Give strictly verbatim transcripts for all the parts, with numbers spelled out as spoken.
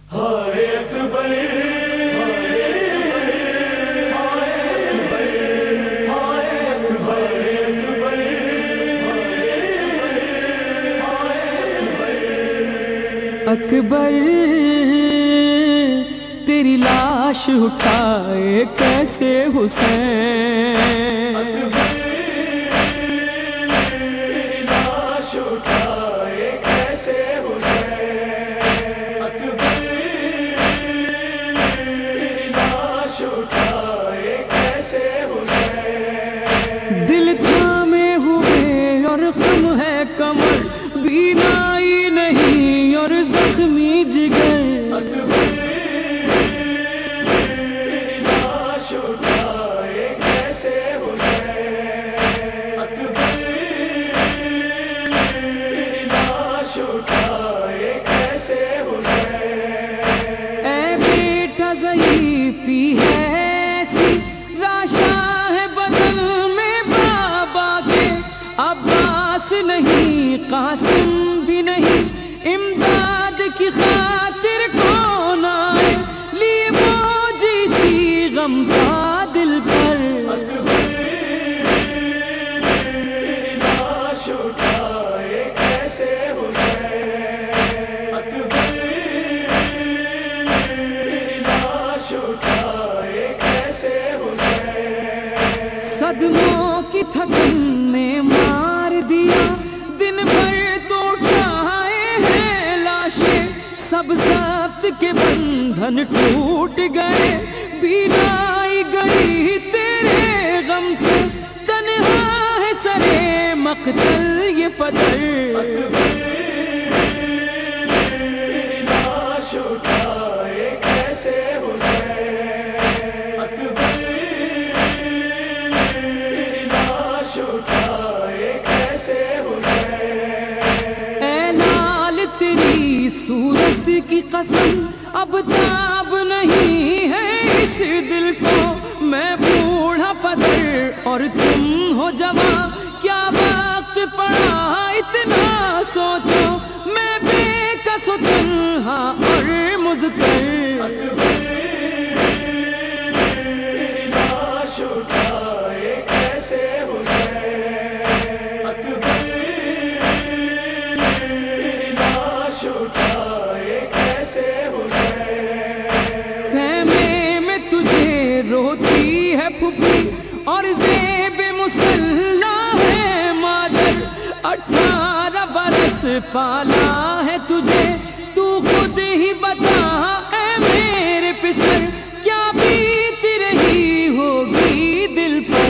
ہائے اکبر اکبر تیری لاش اٹھائے کیسے حسین، تیری لاش اٹھائے کیسے حسین، اکبر تیری لاش اٹھائے کیسے حسین، دل تھامے ہوئے اور غم ہے کمر، بینائی نہیں اور زخمی جگر، اکبر تیری لاش اٹھائے کیسے حسین، اکبر تیری لاش اٹھائے کیسے حسین، اے بیٹا ضعیفی ہے ایسی راشا ہے بدن میں بابا کے، عباس نہیں قاسم بھی نہیں، امداد کی خاطر کون آئے، لیے بوجھ اسی غم کا دل پر، تیری لاش اٹھائے کیسے حسین، اکبر تیری لاش اٹھائے کیسے حسین، صدموں کی تھکن نے مار دیا، دن بھر تو اٹھائے ہیں لاشیں، سب ضبط کے بندھن ٹوٹ گئے، بینائی گئی تیرے غم سے، تنہا ہے سرے مقتل یہ پدر، تیری لاش اٹھائے کیسے حسین، اکبر تیری لاش اٹھائے کیسے حسین، اے لال تیری صورت کی قسم، اب تاب نہیں ہے اس دل کو، میں بوڑھا پدر اور تم ہو جواں، کیا وقت پڑا اتنا سوچو، میں بے کس و تنہا اور مضطر، تیری لاش اٹھائے کیسے حسین، اکبر تیری لاش اٹھائے کیسے حسین، خیمے میں تجھے روتی ہے پھوپھی اور زیب مسلح ہے مادر، اٹھارہ برس پالا ہے تجھے، تو خود ہی بتا اے میرے پسر، کیا بیت رہی ہوگی دل پر،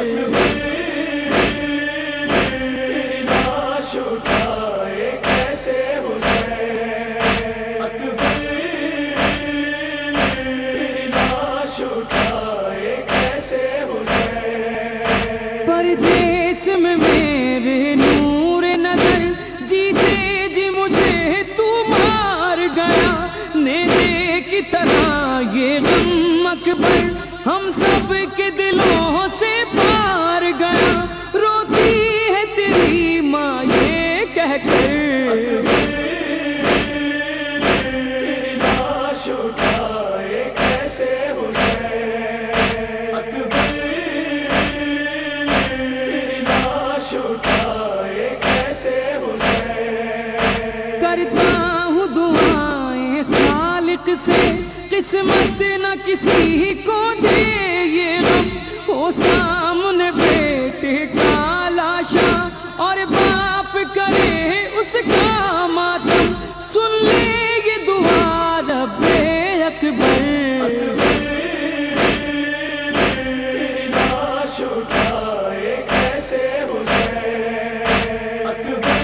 تیری لاش اٹھائے کیسے حسین، اکبر تیری لاش اٹھائے کیسے حسین، پردیس میں میرے نور نظر، جیتے جی مجھے تو مار گیا، نیزے کی طرح یہ غم اکبر ہم سب کے دلوں سے پار گیا، روتی ہے تیری ماں یہ کہہ کر، تیری لاش اٹھائے کیسے حسین، اکبر تیری لاش اٹھائے کیسے حسین، کرتا ہوں دعائیں خالق سے، قسمت نہ کسی کو دے یہ غم، ہو سامنے بیٹے کا لاشا اور باپ کرے اس کا ماتم، سن لے یہ دعا رب اکبر، تیری لاش اٹھائے کیسے حسین، اکبر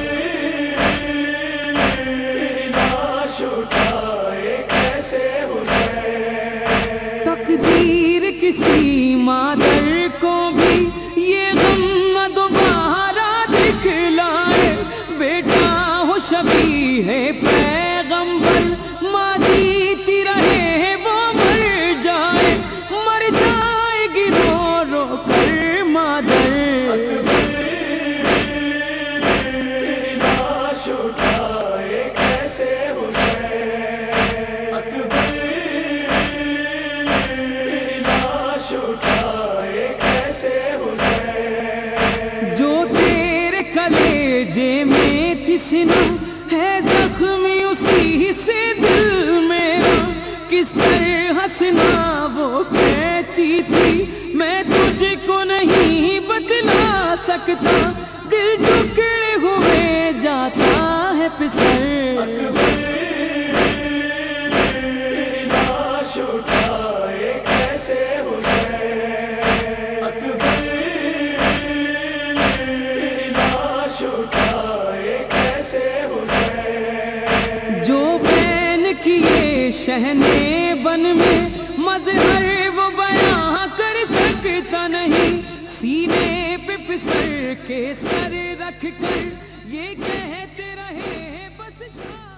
تیری لاش اٹھائے کیسے حسین، تقدیر کسی مادر کو بھی یہ غم دوبارہ دکھلائے، بیٹا ہو شبیہ پیغمبر، ماں جیتی رہے وہ مر جائے، مر جائے گی رو رو کر مادر، تیری لاش اٹھائے کیسے حسین، تجھی سے دل میرا کس طرح ہنسنا وہ کھینچی تھی، میں تجھ کو نہیں بتلا سکتا، دل ٹکڑے ہوئے جاتا ہے پسر۔ تیری لاش اٹھائے کیسے حسین، اکبر تیری لاش اٹھائے کیسے حسین، جو بین کیے شہنے بن میں مظہر وہ بیاں کر سکتا نہیں، سینے پہ پسر کے سر رکھ کر یہ کہتے رہے بس شاہ